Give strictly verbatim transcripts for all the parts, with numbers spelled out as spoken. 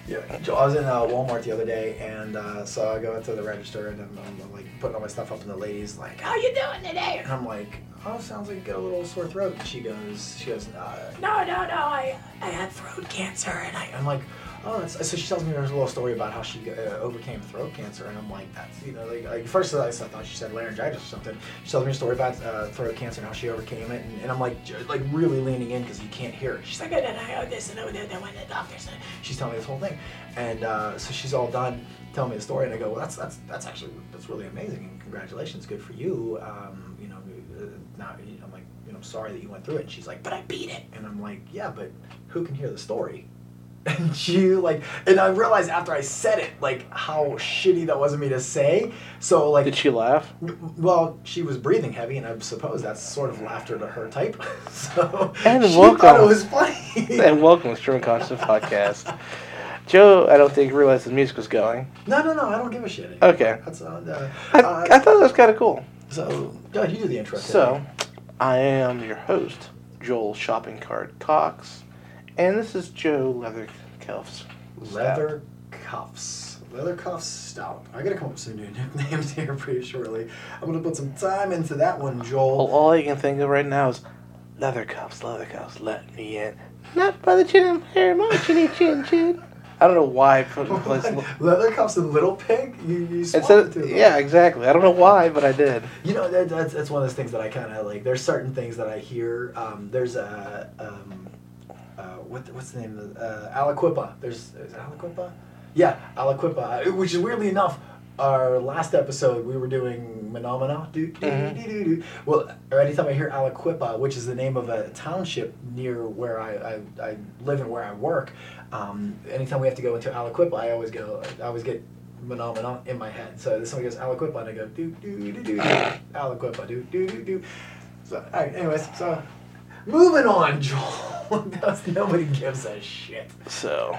Yeah, I was in uh, Walmart the other day, and uh, so I go into the register, and I'm, I'm like putting all my stuff up, and the lady's like, "How you doing today?" And I'm like, "Oh, sounds like you got a little sore throat." And she goes, "She goes, uh, no, no, no, I, I had throat cancer," and I, I'm like, "Oh," that's, so she tells me there's a little story about how she uh, overcame throat cancer, and I'm like, "That's you know, like, like first I thought she said laryngitis or something." She tells me a story about uh, throat cancer and how she overcame it, and, and I'm like, j- like really leaning in because you can't hear it. She's like, "I did, I owe this, and I did, I went to the doctor's." And she's telling me this whole thing, and uh, so she's all done telling me the story, and I go, "Well, that's that's that's actually that's really amazing, and congratulations, good for you." Um, you know, uh, now I'm like, you know, I'm sorry that you went through it. And she's like, "But I beat it," and I'm like, "Yeah, but who can hear the story?" And she like, and I realized after I said it, like how shitty that was of me to say. So like, did she laugh? Well, she was breathing heavy, and I suppose that's sort of laughter to her type. So and she welcome, thought it was funny. And welcome to Stream Conscious Podcast. Joe, I don't think realized the music was going. No, no, no, I don't give a shit anymore. Okay. That's uh, I, uh, I thought it was kind of cool. So, go ahead, you do the intro. So, I am your host, Joel Shopping Cart Cox, and this is Joe Leather Cuffs. Leather Cuffs. Leather Cuffs Stout. I gotta come up with some new nicknames here pretty shortly. I'm gonna put some time into that one, Joel. Well, all I can think of right now is Leather Cuffs, Leather Cuffs, let me in. Not by the chin and hair, my chinny chin chin. I don't know why I put in place. Leather Cuffs and Little Pig? You, you swapped Instead, the two. yeah, exactly. I don't know why, but I did. You know, that, that's, that's one of those things that I kind of like. There's certain things that I hear. Um, there's a, um, uh, what, what's the name of the, uh, Aliquippa. There's, is it Aliquippa? Yeah, Aliquippa. Which is weirdly enough, our last episode we were doing Menomina. Do, do, Mhm. do, do, do. Well, anytime I hear Aliquippa, which is the name of a township near where I, I, I live and where I work, um, anytime we have to go into Aliquippa, I always go, I always get Menomina in my head. So somebody goes Aliquippa, and I go do do do do do Aliquippa do do do do. So all right, anyways, so moving on, Joel. Because nobody gives a shit. So,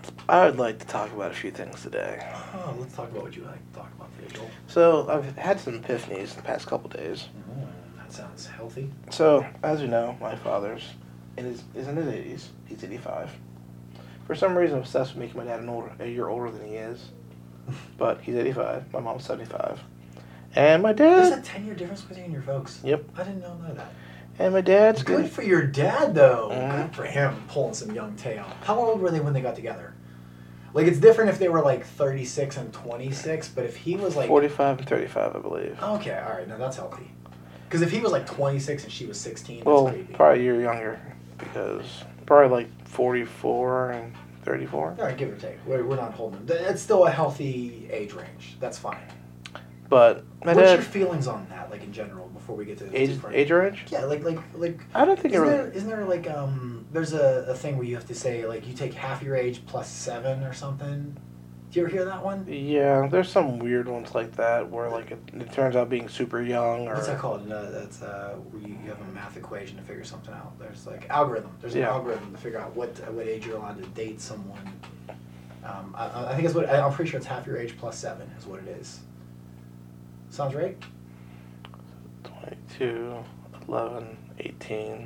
I would like to talk about a few things today. Oh, let's talk about what you like to talk about today, Joel. So, I've had some epiphanies the past couple days. Mm, that sounds healthy. So, as you know, my father's in his, is in his eighties. He's eighty-five. For some reason, I'm obsessed with making my dad an older, a year older than he is. But he's eighty-five. My mom's seventy-five. And my dad... There's a ten-year difference between your folks? Yep. I didn't know that. And my dad's Good good. for your dad, though. Mhm. Good for him, pulling some young tail. How old were they when they got together? Like, it's different if they were, like, thirty-six and twenty-six, but if he was, like... forty-five and thirty-five, I believe. Okay, all right, now that's healthy. Because if he was, like, twenty-six and she was sixteen, that's Well, creepy. probably a year younger. Because probably like forty-four and thirty-four. All right, give or take. We're, we're not holding them. It's still a healthy age range. That's fine. But my What's dad... your feelings on that, like, in general, before we get to the Age, different- age range? Yeah, like, like, like... I don't think it Isn't really... there, isn't there like um there's a, a thing where you have to say like you take half your age plus seven or something? Do you ever hear that one? Yeah, there's some weird ones like that where like it, it turns out being super young or... What's that called? No, that's uh where you you have a math equation to figure something out. There's like algorithm. There's an Yeah. algorithm to figure out what uh, what age you're allowed to date someone. Um, I, I think it's what I- I'm pretty sure it's half your age plus seven is what it is. Sounds right? twenty-two, eleven, eighteen,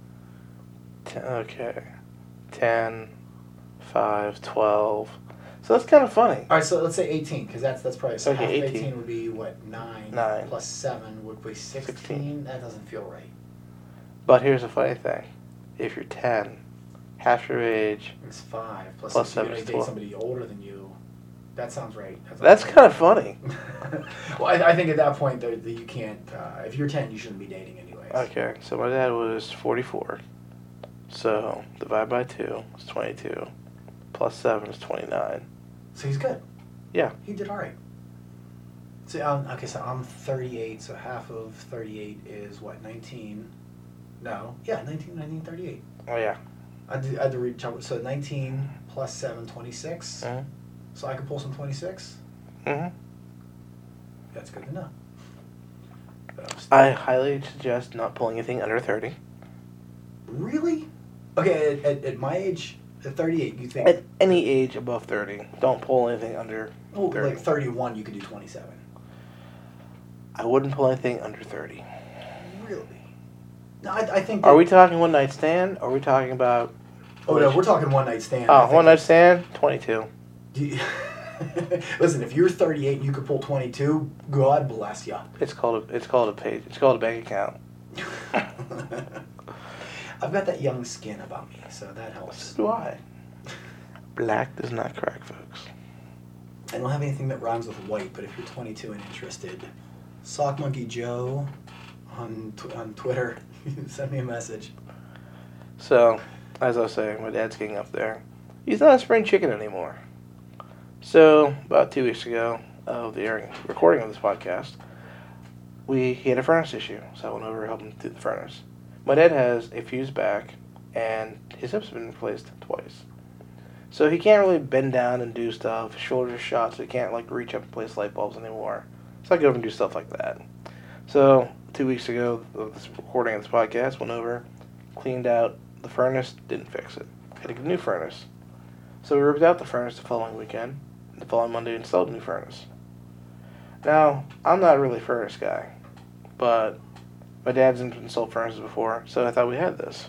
ten, okay, ten, five, twelve. So that's kind of funny. All right, so let's say eighteen because that's that's probably so Okay, half of eighteen. eighteen would be what nine, Nine. plus seven would be sixteen. sixteen. That doesn't feel right. But here's the funny thing. If you're ten, half your age, It's five. Plus, Plus if you're seven going is to date twelve. somebody older than you, that sounds right. That sounds that's right. kind of funny. Well, I, I think at that point, that that you can't, uh, if you're ten, you shouldn't be dating anyways. Okay, so my dad was forty-four. So divide by two is twenty-two. Plus seven is twenty-nine. So he's good. Yeah. He did all right. So, um, okay, so I'm thirty-eight, so half of thirty-eight is what, nineteen? No. Yeah, nineteen, nineteen, thirty-eight. Oh, yeah. I had to, I had to reach out. So nineteen plus seven, twenty-six. Mm-hmm. So I could pull some twenty-six. Mm-hmm. That's good to know. But I'm still- I highly suggest not pulling anything under thirty. Really? Okay, at, at, at my age, at thirty-eight, you think... At any age above thirty, don't pull anything under oh, thirty. like thirty-one, you could do twenty-seven. I wouldn't pull anything under thirty. Really? No, I, I think... Are that- we talking one night stand? Or are we talking about Oh no, we're talking one night stand. Oh, one night stand, twenty-two. Do you, listen, if you're thirty-eight and you could pull twenty-two, God bless you. It's called a, it's called a page. It's called a bank account. I've got that young skin about me, so that helps. So do I. Black does not crack, folks. I don't have anything that rhymes with white, but if you're twenty-two and interested, Sock Monkey Joe on tw- on Twitter, send me a message. So, as I was saying, my dad's getting up there. He's not a spring chicken anymore. So, about two weeks ago, of the airing, recording of this podcast, we he had a furnace issue, so I went over to help him do the furnace. My dad has a fused back, and his hip's been replaced twice. So he can't really bend down and do stuff. His shoulders are shot, so he can't like reach up and place light bulbs anymore. So I go over and do stuff like that. So two weeks ago, this recording of this podcast went over, cleaned out the furnace, didn't fix it. Had to get a new furnace. So we ripped out the furnace the following weekend. The following Monday, installed a new furnace. Now, I'm not really a furnace guy, but my dad's installed furnaces before, so I thought we had this.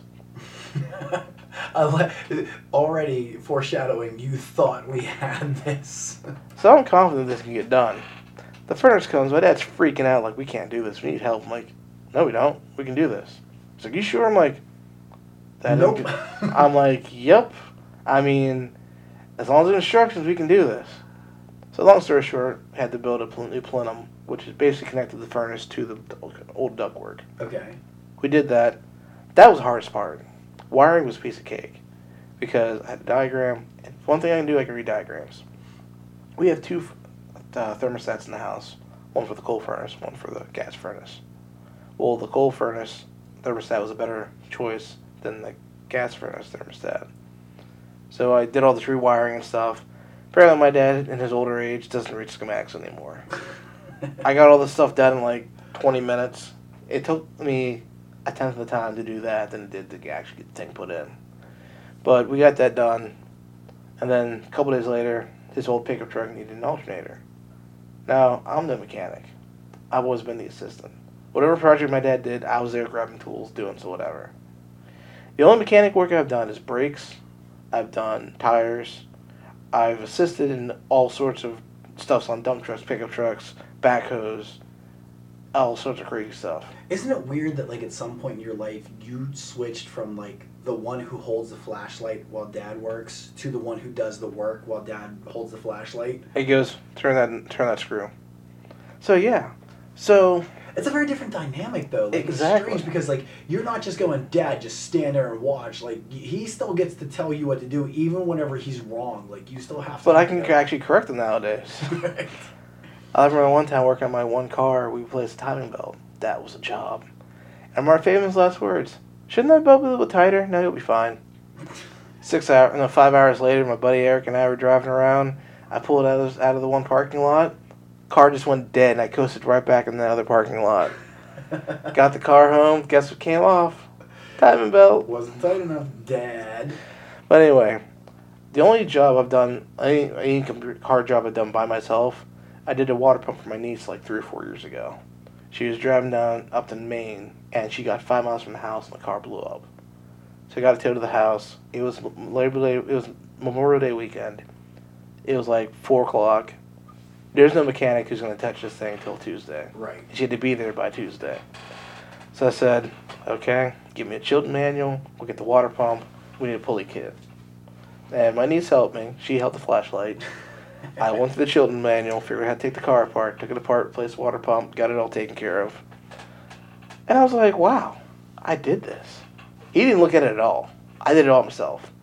Already foreshadowing, you thought we had this. So I'm confident this can get done. The furnace comes, my dad's freaking out like, we can't do this, we need help. I'm like, no we don't, we can do this. He's like, you sure? I'm like, that nope. I'm like, yep. I mean, as long as there's instructions, we can do this. So long story short, I had to build a pl- new plenum, which is basically connected the furnace to the old ductwork. Okay. We did that. That was the hardest part. Wiring was a piece of cake because I had a diagram. And one thing I can do, I can read diagrams. We have two uh, thermostats in the house, one for the coal furnace, one for the gas furnace. Well, the coal furnace thermostat was a better choice than the gas furnace thermostat. So I did all this rewiring and stuff. Apparently my dad, in his older age, doesn't read schematics anymore. I got all this stuff done in like twenty minutes. It took me a tenth of the time to do that than it did to actually get the thing put in. But we got that done. And then a couple days later, his old pickup truck needed an alternator. Now, I'm the mechanic. I've always been the assistant. Whatever project my dad did, I was there grabbing tools, doing so whatever. The only mechanic work I've done is brakes. I've done tires. I've assisted in all sorts of stuffs on dump trucks, pickup trucks, backhoes, all sorts of crazy stuff. Isn't it weird that, like, at some point in your life, you switched from, like, the one who holds the flashlight while Dad works to the one who does the work while Dad holds the flashlight? He goes, turn that, turn that screw. So, yeah. So... It's a very different dynamic, though. Like, exactly. It's strange because, like, you're not just going, Dad, just stand there and watch. Like, he still gets to tell you what to do, even whenever he's wrong. Like, you still have to... But I can actually correct him nowadays. Right. I remember one time working on my one car, we replaced a timing belt. That was a job. And my famous last words, shouldn't that belt be a little bit tighter? No, you'll be fine. Six hours, no, five hours later, my buddy Eric and I were driving around. I pulled out of, out of the one parking lot. Car just went dead, and I coasted right back in the other parking lot. Got the car home. Guess what came off? Timing belt. Wasn't tight enough, Dad. But anyway, the only job I've done, any, any car job I've done by myself, I did a water pump for my niece like three or four years ago. She was driving down Upton, Maine, and she got five miles from the house, and the car blew up. So I got it towed to the house. It was Labor Day. It was Memorial Day weekend. It was like four o'clock. There's no mechanic who's going to touch this thing until Tuesday. Right. She had to be there by Tuesday. So I said, okay, give me a Chilton manual. We'll get the water pump. We need a pulley kit. And my niece helped me. She held the flashlight. I went through the Chilton manual, figured out how to take the car apart, took it apart, replaced the water pump, got it all taken care of. And I was like, wow, I did this. He didn't look at it at all. I did it all myself.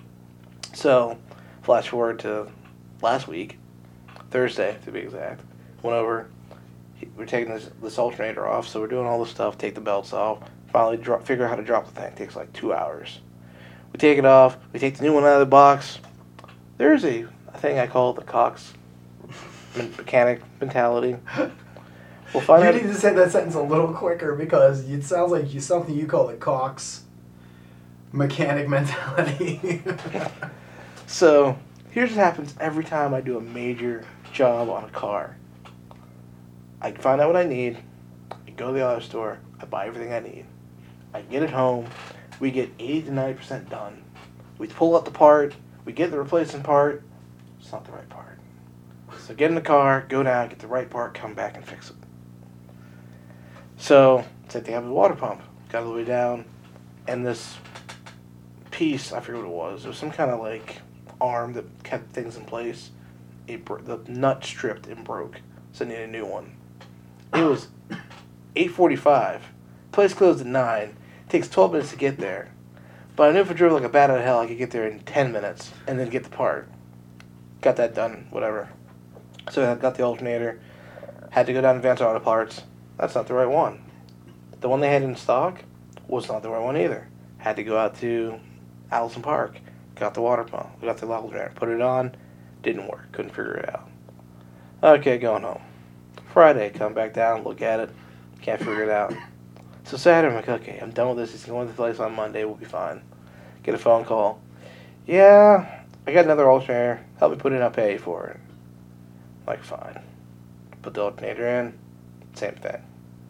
So, flash forward to last week. Thursday, to be exact. Went over. We're taking this this alternator off, so we're doing all this stuff. Take the belts off. Finally, drop, figure out how to drop the thing. It takes like two hours. We take it off. We take the new one out of the box. There's a, a thing I call the Cox mechanic mentality. We'll find you out. need to say that sentence a little quicker because it sounds like you something you call the Cox mechanic mentality. So here's what happens every time I do a major job on a car. I find out what I need. I go to the auto store. I buy everything I need. I get it home. We get eighty to ninety percent done. We pull out the part. We get the replacement part. It's not the right part. So get in the car, go down, get the right part, come back and fix it. So, same thing happened with the water pump. Got all the way down, and this piece, I forget what it was. It was some kind of like arm that kept things in place. It bro- the nut stripped and broke, so I needed a new one. It was eight forty-five. Place closed at nine. It takes twelve minutes to get there. But I knew if I drove like a bat out of hell, I could get there in ten minutes and then get the part. Got that done, whatever. So I got the alternator. Had to go down to Advanced Auto Parts. That's not the right one. The one they had in stock was not the right one either. Had to go out to Allison Park. Got the water pump. Got the alternator. Put it on. Didn't work. Couldn't figure it out. Okay, going home. Friday, come back down, look at it. Can't figure it out. So Saturday, I'm like, okay, I'm done with this. It's going to the place on Monday. We'll be fine. Get a phone call. Yeah, I got another alternator. Help me put it in. I'll pay you for it. I'm like, fine. Put the alternator in. Same thing.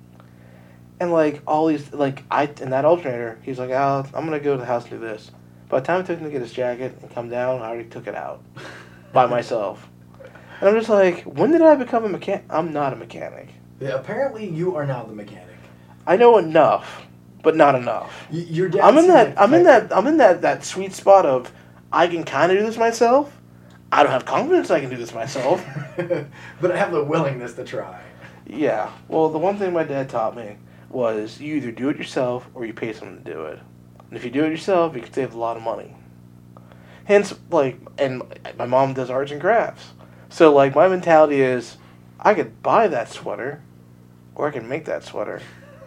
And like all these, like I in that alternator, he's like, oh, I'm gonna go to the house and do this. By the time it took him to get his jacket and come down, I already took it out by myself. And I'm just like, when did I become a mechanic? I'm not a mechanic. Yeah, apparently, you are now the mechanic. I know enough, but not enough. Y- Your dad. I'm in that. I'm in that. I'm in that. That sweet spot of I can kind of do this myself. I don't have confidence I can do this myself. But I have the willingness to try. Yeah. Well, the one thing my dad taught me was you either do it yourself or you pay someone to do it. And if you do it yourself, you can save a lot of money. Hence, like, and my mom does arts and crafts. So, like, my mentality is I could buy that sweater or I can make that sweater.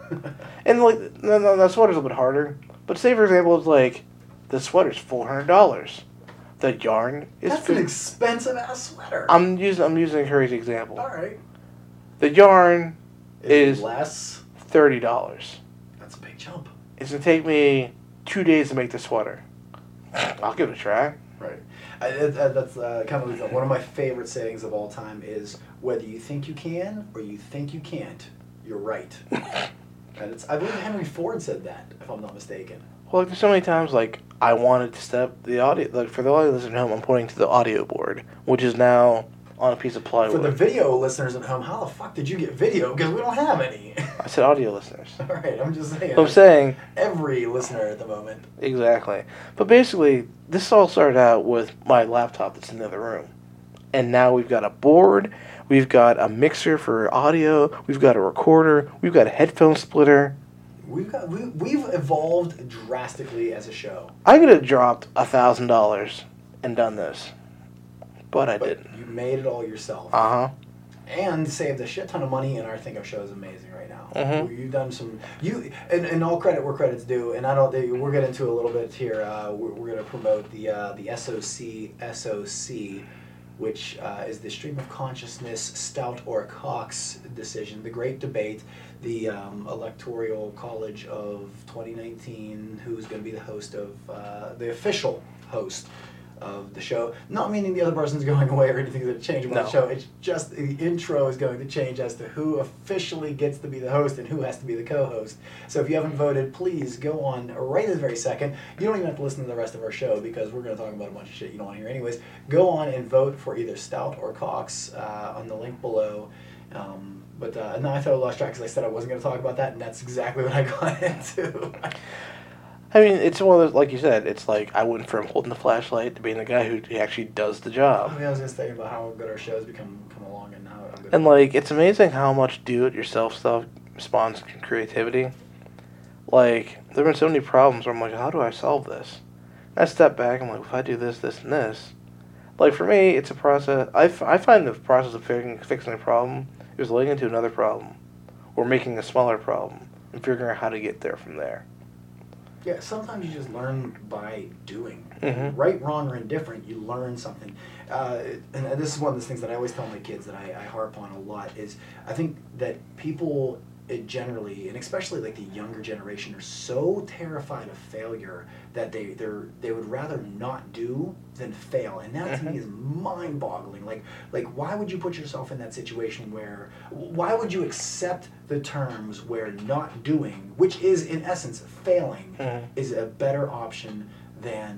And, like, no, no, that sweater's a little bit harder. But say, for example, it's like the sweater's four hundred dollars. The yarn is... That's an expensive-ass sweater. I'm using, I'm using a crazy example. All right. The yarn is... less... thirty dollars. That's a big jump. It's going to take me two days to make the sweater. I'll give it a try. Right. I, that, that's uh, kind of one of my favorite sayings of all time is, whether you think you can or you think you can't, you're right. And it's, I believe Henry Ford said that, if I'm not mistaken. Well, like, there's so many times, like, I wanted to step the audio... Like, for the audio listeners at home, I'm pointing to the audio board, which is now on a piece of plywood. For the video listeners at home, how the fuck did you get video? Because we don't have any. I said audio listeners. All right, I'm just saying. I'm saying... Every listener at the moment. Exactly. But basically, this all started out with my laptop that's in the other room. And now we've got a board, we've got a mixer for audio, we've got a recorder, we've got a headphone splitter. We've got we, we've evolved drastically as a show. I could have dropped a thousand dollars and done this, but I but didn't. You made it all yourself. Uh huh. And saved a shit ton of money, and our Think Of show is amazing right now. Mm-hmm. You've done some, you and, and all credit where credit's due. And I don't, we'll get into a little bit here. Uh, we're we're going to promote the uh, the S O C S O C, which uh, is the Stream of Consciousness Stout or Cox decision, the great debate, the um, electoral college of twenty nineteen, who's going to be the host of uh, the official host of the show. Not meaning the other person's going away or anything that change about No. the show. It's just the intro is going to change as to who officially gets to be the host and who has to be the co-host. So if you haven't voted, please go on right this very second. You don't even have to listen to the rest of our show because we're going to talk about a bunch of shit you don't want to hear anyways. Go on and vote for either Stout or Cox uh, on the link below. Um, but uh, no, I thought I lost track because I said I wasn't going to talk about that, and that's exactly what I got into. I mean, it's one of those, like you said, it's like I went from holding the flashlight to being the guy who actually does the job. I mean, I was just thinking about how good our shows become come along and how, how good. And, like, it's amazing how much do-it-yourself stuff spawns creativity. Like, there have been so many problems where I'm like, how do I solve this? And I step back, I'm like, if I do this, this, and this. Like, for me, it's a process. I, f- I find the process of fixing, fixing a problem is leading into another problem. Or making a smaller problem. And figuring out how to get there from there. Yeah, sometimes you just learn by doing. Mm-hmm. Right, wrong, or indifferent, you learn something. Uh, and this is one of those things that I always tell my kids that I, I harp on a lot is I think that people it generally, and especially like the younger generation, are so terrified of failure that they they're they would rather not do than fail, and that to me is mind-boggling. Like like why would you put yourself in that situation where why would you accept the terms where not doing, which is in essence failing, mm-hmm. is a better option than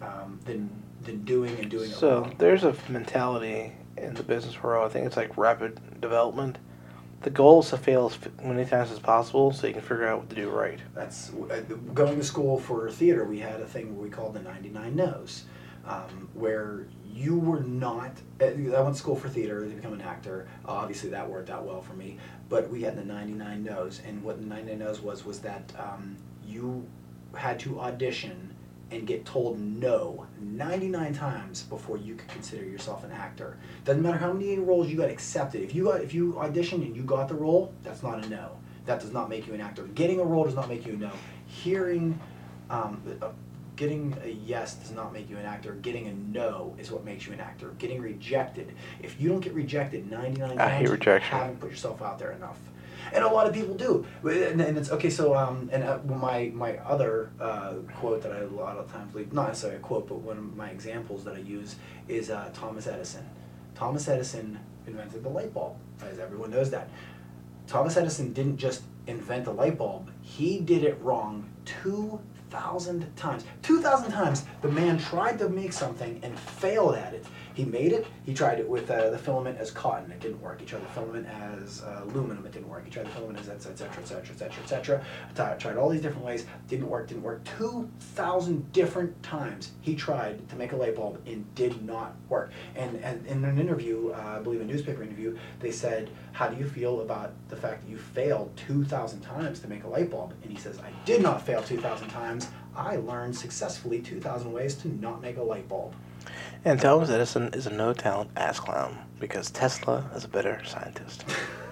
um, than than doing and doing it So wrong. there's a mentality in the business world. I think it's like rapid development. The goal is to fail as many times as possible so you can figure out what to do right. That's uh, going to school for theater. We had a thing we called the ninety-nine no's, um, where you were not. Uh, I went to school for theater to become an actor. Uh, obviously, that worked out well for me. But we had the ninety-nine no's, and what the ninety-nine no's was was that um, you had to audition and get told no ninety-nine times before you could consider yourself an actor. Doesn't matter how many roles you got accepted. If you got if you auditioned and you got the role, that's not a no. That does not make you an actor. Getting a role does not make you a no. Hearing, um, uh, getting a yes does not make you an actor. Getting a no is what makes you an actor. Getting rejected. If you don't get rejected ninety-nine I hate times, you rejection. haven't put yourself out there enough. And a lot of people do, and, and it's okay. So, um, and uh, my my other uh, quote that I a lot of times leave, not necessarily a quote, but one of my examples that I use is uh, Thomas Edison. Thomas Edison invented the light bulb, as everyone knows that. Thomas Edison didn't just invent the light bulb; he did it wrong two thousand times. Two thousand times, the man tried to make something and failed at it. He made it. He tried it with uh, the filament as cotton. It didn't work. He tried the filament as uh, aluminum. It didn't work. He tried the filament as et cetera, et cetera, et cetera, et cetera. Tried all these different ways. Didn't work. Didn't work. Two thousand different times he tried to make a light bulb and did not work. And, and in an interview, uh, I believe a newspaper interview, they said, "How do you feel about the fact that you failed two thousand times to make a light bulb?" And he says, "I did not fail two thousand times. I learned successfully two thousand ways to not make a light bulb." And Thomas Edison is a no-talent ass clown because Tesla is a better scientist.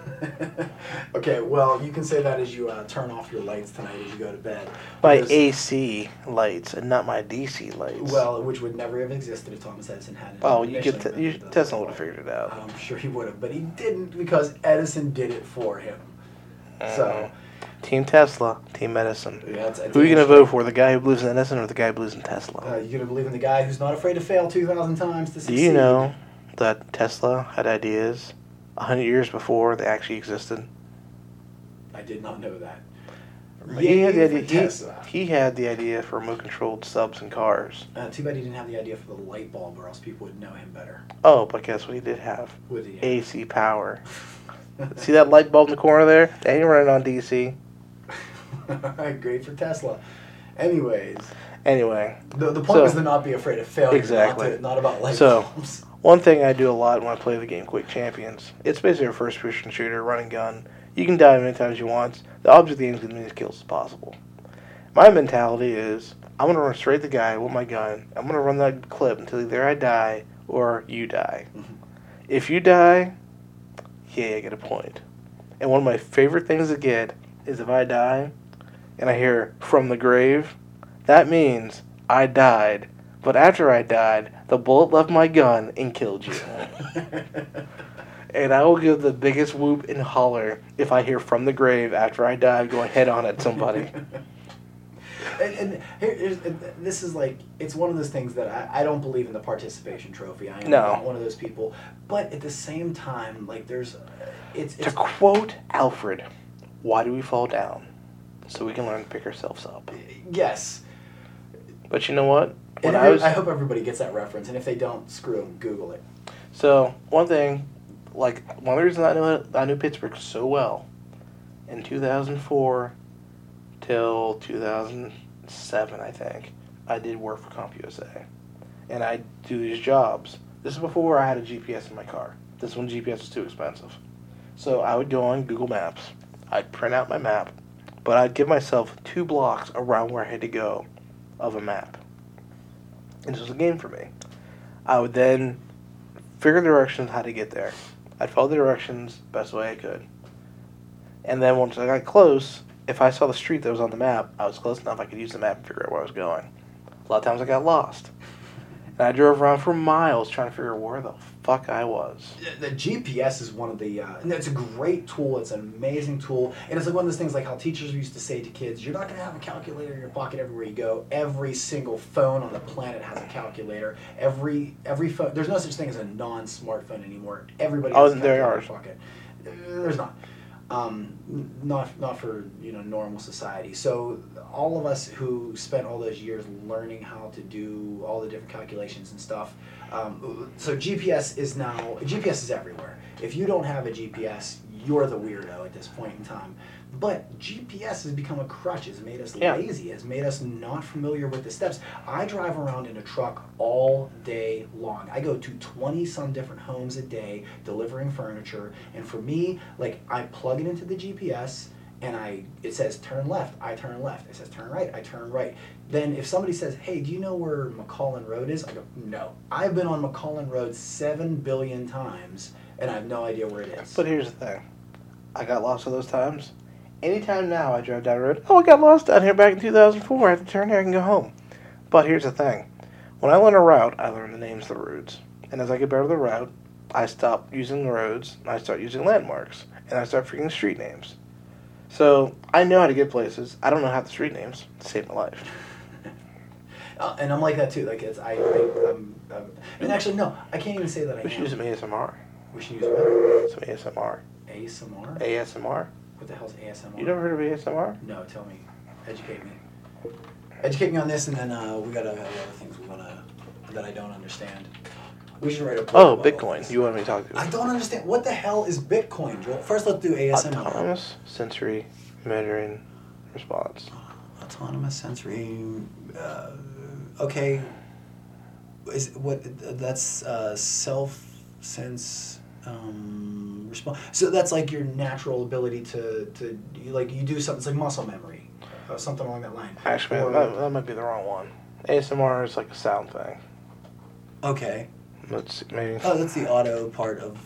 Okay, well, you can say that as you uh, turn off your lights tonight as you go to bed. My Because- A C lights and not my D C lights. Well, which would never have existed if Thomas Edison hadn't. oh, you initially could. Te- you, invented the Tesla light would have bulb. figured it out. I'm sure he would have, but he didn't because Edison did it for him. So, Team Tesla, Team Edison. yeah, it's, it's Who are you gonna interesting. vote for? The guy who believes in Edison or the guy who believes in Tesla? Uh, you're gonna believe in the guy who's not afraid to fail two thousand times to Do succeed. you know that Tesla had ideas a hundred years before they actually existed? I did not know that. He had, the Yay idea, for he, Tesla. he had the idea for remote-controlled subs and cars. Uh, too bad he didn't have the idea for the light bulb, or else people would know him better. Oh, but guess what he did have? Would he? A C power. See that light bulb in the corner there? That ain't running on D C. Great for Tesla. Anyways, Anyway, the, the point So- was to not be afraid of failure. Exactly. Not, to, not about light So- bulbs. one thing I do a lot when I play the game Quick Champions, it's basically a first-person shooter, running gun. You can die as many times as you want. The object of the game is to get as many kills as possible. My mentality is, I'm going to run straight at the guy with my gun. I'm going to run that clip until either I die or you die. Mhm. If you die, yeah, I get a point. And one of my favorite things to get is if I die and I hear from the grave, that means I died. But after I died, the bullet left my gun and killed you. And I will give the biggest whoop and holler if I hear from the grave after I die going head on at somebody. And, and here, here's, and this is like, it's one of those things that I, I don't believe in the participation trophy. I am No. not one of those people. But at the same time, like, there's, uh, it's, To it's quote Alfred, why do we fall down? So we can learn to pick ourselves up. yes. But you know what? When And I was I hope everybody gets that reference, and if they don't, screw them, Google it. So, one thing, like, one of the reasons I knew, I knew Pittsburgh so well, in two thousand four till two thousand seven, I think, I did work for CompUSA. And I do these jobs. This is before I had a G P S in my car. This one G P S was too expensive. So I would go on Google Maps. I'd print out my map, but I'd give myself two blocks around where I had to go of a map. And this was a game for me. I would then figure directions how to get there. I'd follow the directions best way I could. And then once I got close, if I saw the street that was on the map, I was close enough I could use the map and figure out where I was going. A lot of times I got lost. And I drove around for miles trying to figure out where the fuck I was. The G P S is one of the, uh, and it's a great tool. It's an amazing tool. And it's like one of those things like how teachers used to say to kids, you're not going to have a calculator in your pocket everywhere you go. Every single phone on the planet has a calculator. Every every phone, there's no such thing as a non-smartphone anymore. Everybody has Oh, a calculator there in are. their pocket. Uh, There's not. Um, n- not not for you know normal society. So all of us who spent all those years learning how to do all the different calculations and stuff. Um, so G P S is now G P S is everywhere. If you don't have a G P S, you're the weirdo at this point in time. But G P S has become a crutch. It's made us Yeah. lazy. It's made us not familiar with the steps. I drive around in a truck all day long. I go to twenty some different homes a day delivering furniture. And for me, like I plug it into the G P S and I it says turn left, I turn left. It says turn right, I turn right. Then if somebody says, hey, do you know where McCollin Road is? I go, no. I've been on McCollin Road seven billion times and I have no idea where it is. But here's the thing. I got lost all those times. Anytime now I drive down the road, oh, I got lost down here back in two thousand four. I have to turn here, I can go home. But here's the thing. When I learn a route, I learn the names of the roads. And as I get better at the route, I stop using the roads, and I start using landmarks. And I start freaking street names. So I know how to get places. I don't know half the street names to save my life. Uh, and I'm like that too. Like it's I, I um, um, and actually no, I can't even say that I We should am. use some A S M R. We should use what? Some A S M R. A S M R? A S M R. What the hell's A S M R? You never heard of A S M R? No, tell me. Educate me. Educate me on this, and then uh, we got a other things we wanna that I don't understand. We should write a book Oh, about all Bitcoin. this. You want me to talk to you? I don't understand. What the hell is Bitcoin, Joel? First, let's do A S M R. Autonomous Sensory Measuring Response. Autonomous sensory. Uh, okay. Is what? That's uh, self sense. Um, response. So that's like your natural ability to to you, like you do something. It's like muscle memory, uh, something along that line. Actually, Or- that, that might be the wrong one. A S M R is like a sound thing. Okay. Let's see, maybe. Oh, that's the auto part of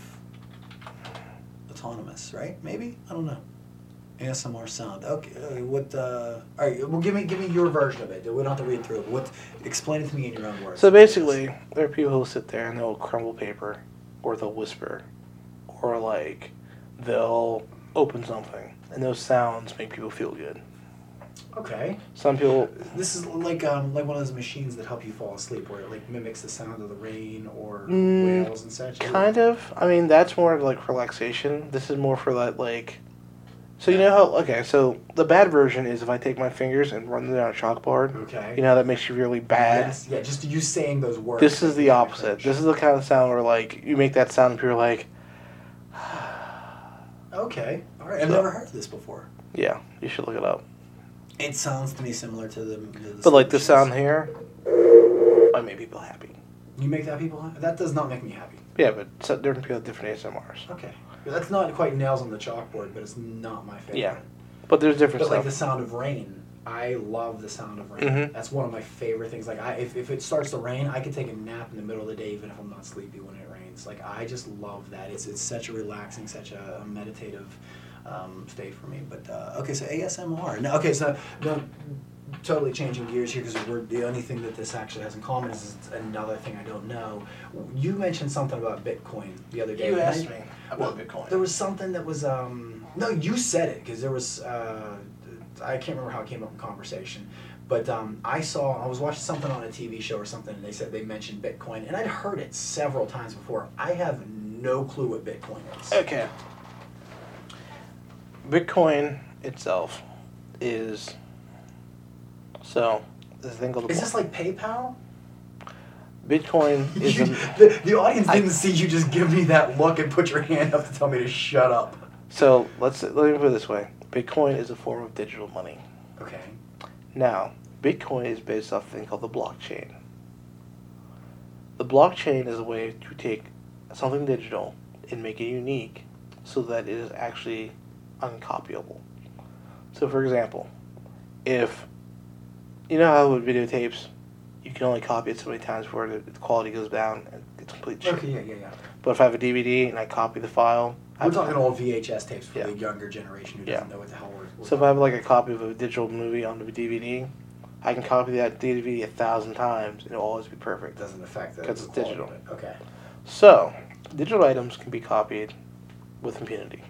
autonomous, right? Maybe I don't know. A S M R sound. Okay. uh, What? Uh, all right. Well, give me give me your version of it. We don't have to read through it. What? Explain it to me in your own words. So basically, there are people who sit there and they'll crumble paper, or they'll whisper, or like they'll open something, and those sounds make people feel good. Okay. Some people, This is like um like one of those machines that help you fall asleep, where it like mimics the sound of the rain or Mm, whales and such. kind of. I mean, that's more like relaxation. This is more for that like. So you know how? Okay, so the bad version is if I take my fingers and run them down a chalkboard. Okay. You know how that makes you really bad. Yes. Yeah. Just you saying those words. This is the opposite. This is the kind of sound where like you make that sound and people are like, Okay. All right. I've So- never heard this before. yeah, you should look it up. It sounds to me similar to the. the But like the machines. sound here, I make people happy. You make that people happy? That does not make me happy. Yeah, but so different people have different A S M Rs. Okay. That's not quite nails on the chalkboard, but it's not my favorite. Yeah. But there's different But like the stuff. sound of rain. I love the sound of rain. Mhm. That's one of my favorite things. Like I, if, if it starts to rain, I can take a nap in the middle of the day even if I'm not sleepy when it rains. Like I just love that. It's it's such a relaxing, such a, a meditative um, state for me. But uh, okay, so A S M R. Now, okay, so no, totally changing gears here because we're the only thing that this actually has in common is it's another thing I don't know. You mentioned something about Bitcoin the other day. You and asked I- me about well, Bitcoin. There was something that was um no, you said it because there was uh I can't remember how it came up in conversation, but um I saw I was watching something on a T V show or something and they said they mentioned Bitcoin and I'd heard it several times before. I have no clue what Bitcoin is. Okay. Bitcoin itself is so there's a thing called Is this like PayPal? Bitcoin is You- a, the, the audience I- didn't see you just give me that look and put your hand up to tell me to shut up. so let's let me put it this way. Bitcoin is a form of digital money. Okay. Now, Bitcoin is based off a thing called the blockchain. The blockchain is a way to take something digital and make it unique so that it is actually uncopyable. So, for example, if you know how with videotapes, you can only copy it so many times before the the quality goes down and it's completely shit. Okay, yeah, yeah, yeah. But if I have a D V D and I copy the file, I We're have- talking old V H S tapes for Yeah. the younger generation who Yeah. doesn't know what the hell we're, we're So if I have like a copy of a digital movie on the D V D, I can copy that D V D a thousand times and it'll always be perfect. It doesn't affect the 'Cause it's the quality digital. of it. Okay. So, digital items can be copied with impunity.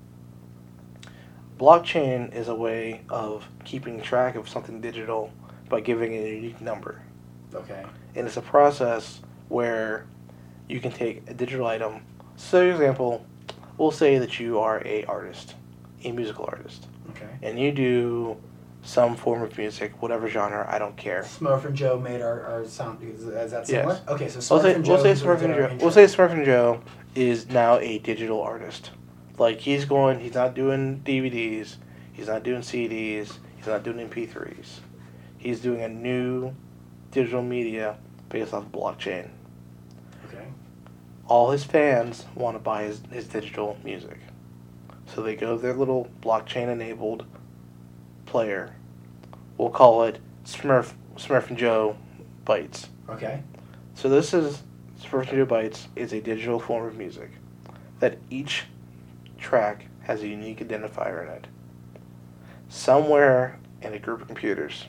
Blockchain is a way of keeping track of something digital by giving it a unique number. Okay. And it's a process where you can take a digital item. So, for example, we'll say that you are a artist a musical artist. Okay. And you do some form of music, whatever genre, I don't care. Smurf and Joe made our, our sound. Is, is that similar? Yes. Okay, so Smurf We'll say, and Joe. we'll say is what Smurf did and our Joe. intro. We'll say Smurf and Joe is now a digital artist. Like he's going, he's not doing D V Ds, he's not doing C Ds, he's not doing M P threes. He's doing a new digital media based off blockchain. Okay. All his fans want to buy his, his digital music. So they go to their little blockchain-enabled player. We'll call it Smurf Smurf and Joe Bytes. Okay. So this is Smurf and Joe Bytes is a digital form of music that each track has a unique identifier in it. Somewhere in a group of computers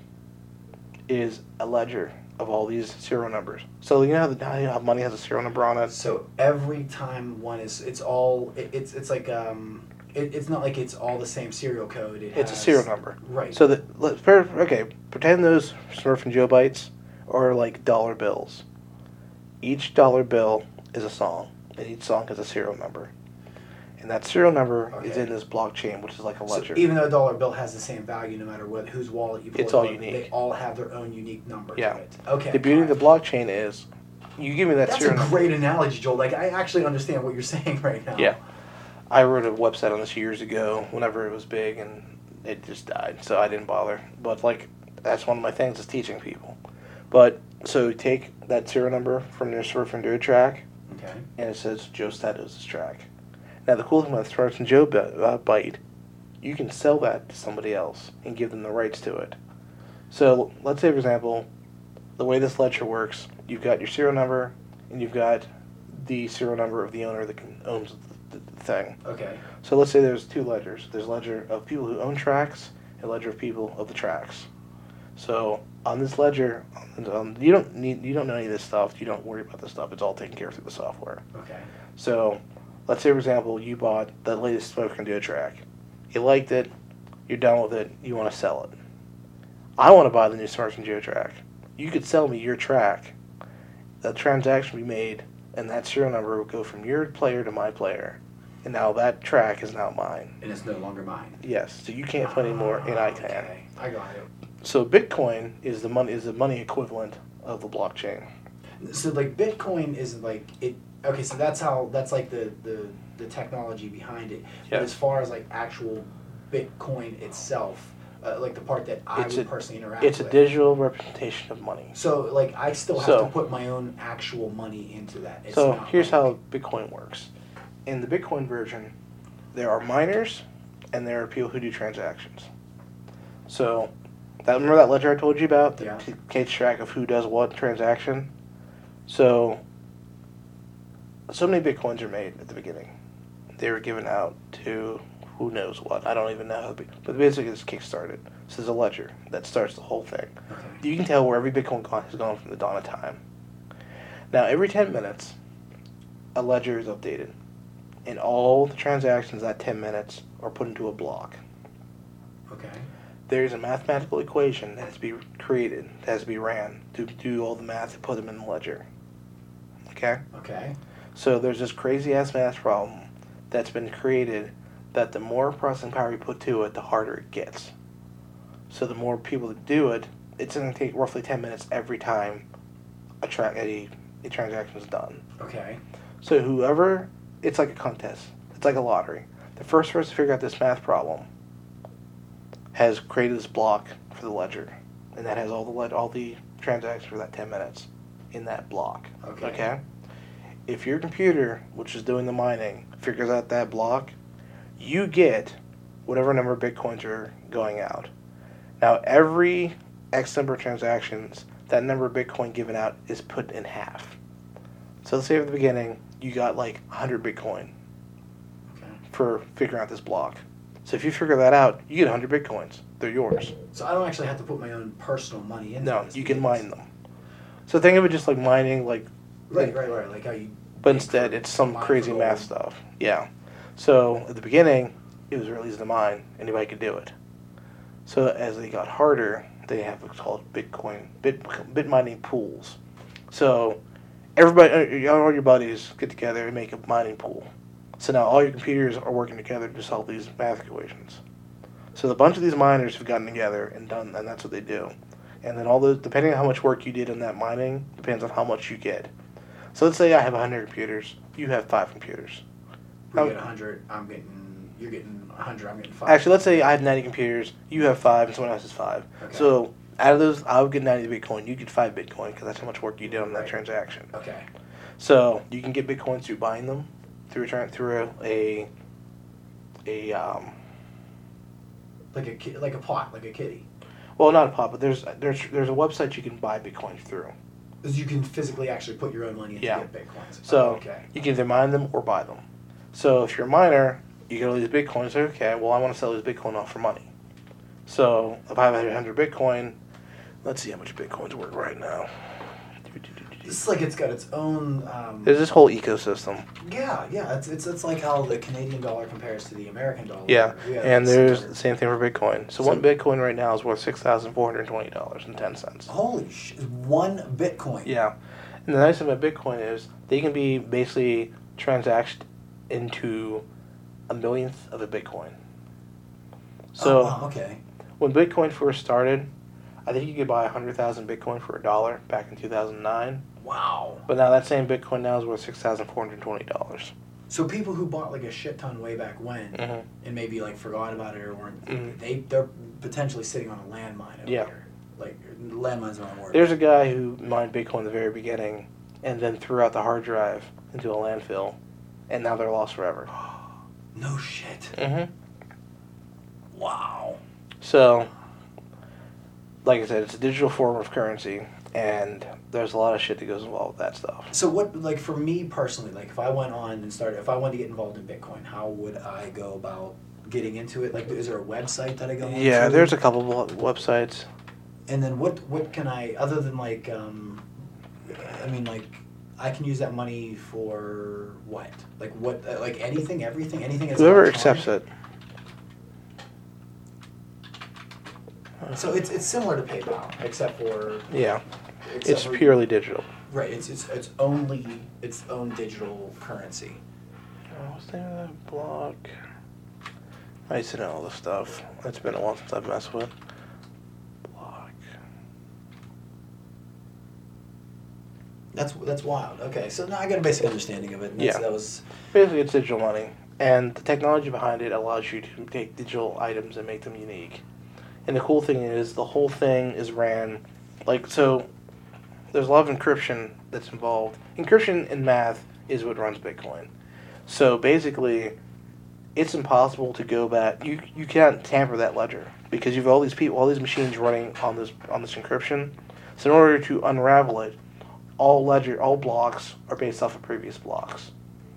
is a ledger of all these serial numbers. So you know how, the, how money has a serial number on it? So every time one is, it's all, it, it's it's like, um, it, it's not like it's all the same serial code. It It's has, a serial number. Right. So the let's okay, pretend those Smurf and Joe Bytes are like dollar bills. Each dollar bill is a song, and each song has a serial number. And that serial number Okay. is in this blockchain, which is like a ledger. So even though a dollar bill has the same value, no matter what whose wallet you pull It's it all on, unique. They all have their own unique number Yeah. to it. Okay. The beauty of alright. the blockchain is, you give me that That's a serial number. great analogy, Joel. Like I actually understand what you're saying right now. Yeah. I wrote a website on this years ago, whenever it was big, and it just died, so I didn't bother. But like, that's one of my things is teaching people. But so take that serial number from your Smurf and Joe track, Okay. and it says Joe Statos' track. Now the cool thing about the Smurf and Joe uh, Byte, you can sell that to somebody else and give them the rights to it. So let's say, for example, the way this ledger works, you've got your serial number, and you've got the serial number of the owner that can, owns the, the thing. Okay. So let's say there's two ledgers. There's a ledger of people who own tracks, and a ledger of people of the tracks. So on this ledger, um, you don't need you don't know any of this stuff. You don't worry about this stuff. It's all taken care of through the software. Okay. So let's say, for example, you bought the latest Smurf and Joe track. You liked it. You're done with it. You want to sell it. I want to buy the new Smurf and Joe track. You could sell me your track. The transaction will be made, and that serial number will go from your player to my player. And now that track is now mine. And it's no longer mine. Yes, so you can't put any more, and I can. Okay. I got it. So Bitcoin is the money is the money equivalent of the blockchain. So like Bitcoin is like it. Okay, so that's how that's like the the, the technology behind it. But Yeah. as far as like actual Bitcoin itself, uh, like the part that I It's would a- personally interact It's a with. digital representation of money. So like I still have So- to put my own actual money into that. It's So not here's like, how Bitcoin works. In the Bitcoin version, there are miners and there are people who do transactions. So that remember that ledger I told you about Yeah. that keeps track of who does what transaction. So so many Bitcoins are made at the beginning. They were given out to who knows what. I don't even know how. But basically, it's kickstarted. So there's a ledger that starts the whole thing. Okay. You can tell where every Bitcoin gone has gone from the dawn of time. Now, every ten minutes, a ledger is updated. And all the transactions that ten minutes are put into a block. Okay. There's a mathematical equation that has to be created, that has to be ran to do all the math and put them in the ledger. Okay? Okay. So there's this crazy-ass math problem that's been created that the more processing power you put to it, the harder it gets. So the more people that do it, it's going to take roughly ten minutes every time a, tra- a, a transaction is done. Okay. So whoever, it's like a contest. It's like a lottery. The first person to figure out this math problem has created this block for the ledger, and that has all the le- all the transactions for that ten minutes in that block. Okay. Okay. If your computer, which is doing the mining, figures out that block, you get whatever number of bitcoins are going out. Now, every X number of transactions, that number of bitcoin given out is put in half. So let's say at the beginning, you got like one hundred bitcoin Okay. for figuring out this block. So if you figure that out, you get one hundred bitcoins. They're yours. So I don't actually have to put my own personal money into No, this you can because- mine them. So think of it just like mining, like, Right, right, right. Like how you. but make instead for- it's some mine for crazy gold. math stuff. Yeah. So at the beginning, it was really easy to mine. Anybody could do it. So as they got harder, they have what's called Bitcoin, bit, bit mining pools. So everybody, uh, all your buddies get together and make a mining pool. So now all your computers are working together to solve these math equations. So the bunch of these miners have gotten together and done, and that's what they do. And then all those, depending on how much work you did in that mining, depends on how much you get. So let's say I have one hundred computers. You have five computers. We get one hundred. I'm getting. You're getting one hundred. I'm getting five. Actually, let's say I have ninety computers. You have five, and someone else has five. Okay. So out of those, I would get ninety Bitcoin. You get five Bitcoin because that's how much work you did on that Right. transaction. Okay. So you can get Bitcoins through buying them through a tran- through a a um. Like a ki- like a pot, like a kitty. Well, not a pot, but there's there's there's a website you can buy Bitcoins through. Because you can physically actually put your own money in Yeah. to get bitcoins. So Oh, okay. you can either mine them or buy them. So if you're a miner, you get all these Bitcoins. Okay, well I want to sell these Bitcoin off for money. So if I have one hundred Bitcoin, let's see how much Bitcoin's worth right now. It's like it's got its own. Um, There's this whole ecosystem. yeah, yeah. It's, it's it's like how the Canadian dollar compares to the American dollar. Yeah, Yeah, and it's there's similar. the same thing for Bitcoin. So, So- one Bitcoin right now is worth six thousand four hundred twenty dollars and ten cents. Holy shit! One Bitcoin. Yeah, and the nice thing about Bitcoin is they can be basically transacted into a millionth of a Bitcoin. So Oh, wow, okay. when Bitcoin first started, I think you could buy one hundred thousand Bitcoin for a dollar back in two thousand nine. Wow. But now that same Bitcoin now is worth six thousand four hundred twenty dollars. So people who bought like a shit ton way back when, Mhm. and maybe like forgot about it or weren't, Mhm. they they're potentially sitting on a landmine. Over Yeah. here. Like landmines aren't working. There's a guy who mined Bitcoin at the very beginning and then threw out the hard drive into a landfill, and now they're lost forever. No shit. Mm-hmm. Wow. So, like I said, it's a digital form of currency, and there's a lot of shit that goes involved with that stuff. So what, like for me personally, like if I went on and started, if I wanted to get involved in Bitcoin, how would I go about getting into it? Like, is there a website that I go on? Yeah, to? there's a couple of websites. And then what, what can I, other than like, um, I mean, like, I can use that money for what? Like what? uh, Like anything, everything, anything. That's Whoever electronic? accepts it. So it's it's similar to PayPal, except for Yeah, except it's for- purely digital. right. It's it's it's only its own digital currency. Oh, what's the name of that blog? I used to know all this stuff. It's been a while since I've messed with. Blog. That's that's wild. Okay, so now I got a basic understanding of it. And that's, Yeah. that was Basically, it's digital money, and the technology behind it allows you to take digital items and make them unique. And the cool thing is, the whole thing is ran, like, so, there's a lot of encryption that's involved. Encryption in math is what runs Bitcoin. So, basically, it's impossible to go back, you you can't tamper that ledger, because you have all these people, all these machines running on this on this encryption. So, in order to unravel it, all ledger, all blocks are based off of previous blocks.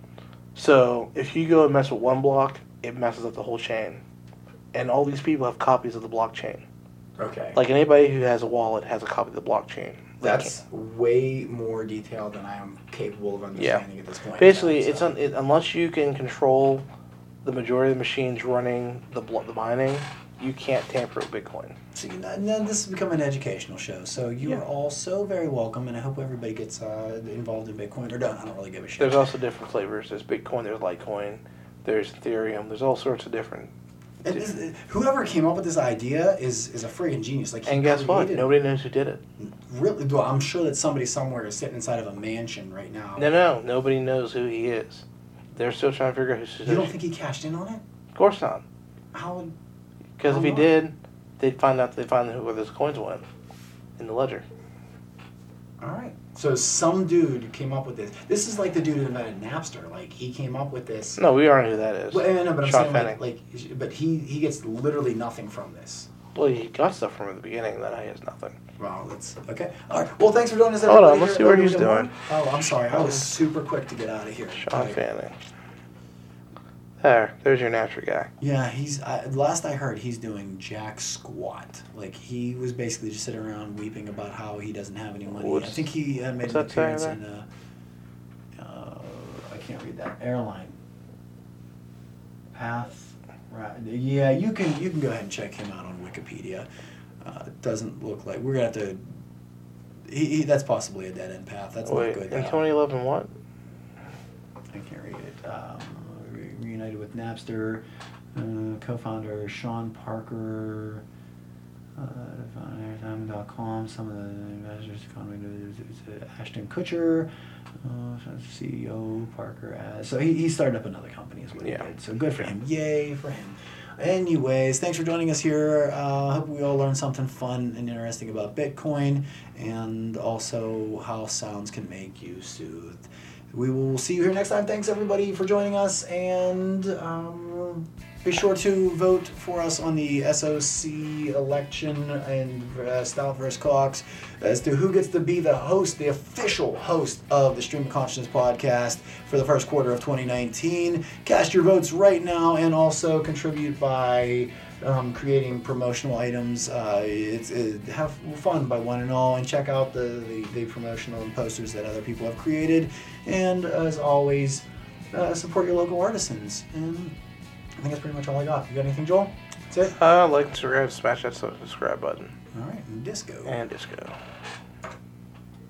So, if you go and mess with one block, it messes up the whole chain. And all these people have copies of the blockchain. okay. Like anybody who has a wallet has a copy of the blockchain. They That's way more detailed than I am capable of understanding at this point. Basically, So- it's un, it, unless you can control the majority of the machines running the blo- the mining, you can't tamper with Bitcoin. So you know, now this has become an educational show. So you Yeah. are all so very welcome, and I hope everybody gets uh, involved in Bitcoin or don't. I don't really give a shit. There's also different flavors. There's Bitcoin, there's Litecoin, there's Ethereum, there's all sorts of different. And this, whoever came up with this idea is is a friggin' genius. Like he And guess what? created- Nobody knows who did it. Really, well, I'm sure that somebody somewhere is sitting inside of a mansion right now. No, no, nobody knows who he is. They're still trying to figure out who. You don't think he cashed in on it? Of course not. How would? Because if How he not? did, they'd find out. They'd find who where those coins went in the ledger. All right. So some dude came up with this. This is like the dude who invented Napster. Like he came up with this. No, we already know who that is. Well, I know, but I'm Sean saying Fanning. like, like, but he he gets literally nothing from this. Well, he got stuff from the beginning, then he has nothing. Wow, that's okay. All right. Well, thanks for joining us. Hold on, everybody let's here see at what L he's W W. doing. Oh, I'm sorry. I was super quick to get out of here. Sean Like, Fanning. There, there's your Napster guy. Yeah, he's. I, last I heard, he's doing jack squat. Like he was basically just sitting around weeping about how he doesn't have any money. What's- I think he uh, made what's an that saying appearance there? in. Uh, uh, I can't read that. Airline. Path. Right. Yeah, you can. You can go ahead and check him out on Wikipedia. Uh, it doesn't look like we're gonna have to. He, he, that's possibly a dead end path. That's Wait, not good. in uh, twenty eleven, what? I can't read it. Um, re- reunited with Napster. Uh, co-founder Sean Parker, uh, airtime dot com. Some of the investors, Ashton Kutcher, uh, C E O Parker. As so he, he started up another company is what Yeah. he did. So good for him. Yay for him. Anyways, thanks for joining us here. I uh, hope we all learned something fun and interesting about Bitcoin and also how sounds can make you soothed. We will see you here next time. Thanks everybody for joining us, and um, be sure to vote for us on the S O C election and uh, Stout versus Cox as to who gets to be the host, the official host of the Stream of Consciousness podcast for the first quarter of twenty nineteen. Cast your votes right now and also contribute by um, creating promotional items. Uh, it's it, have fun by one and all, and check out the, the, the promotional posters that other people have created. And as always, uh, support your local artisans. And I think that's pretty much all I got. You got anything, Joel? That's it? Uh, like, subscribe, smash that subscribe button. All right, and disco. And disco.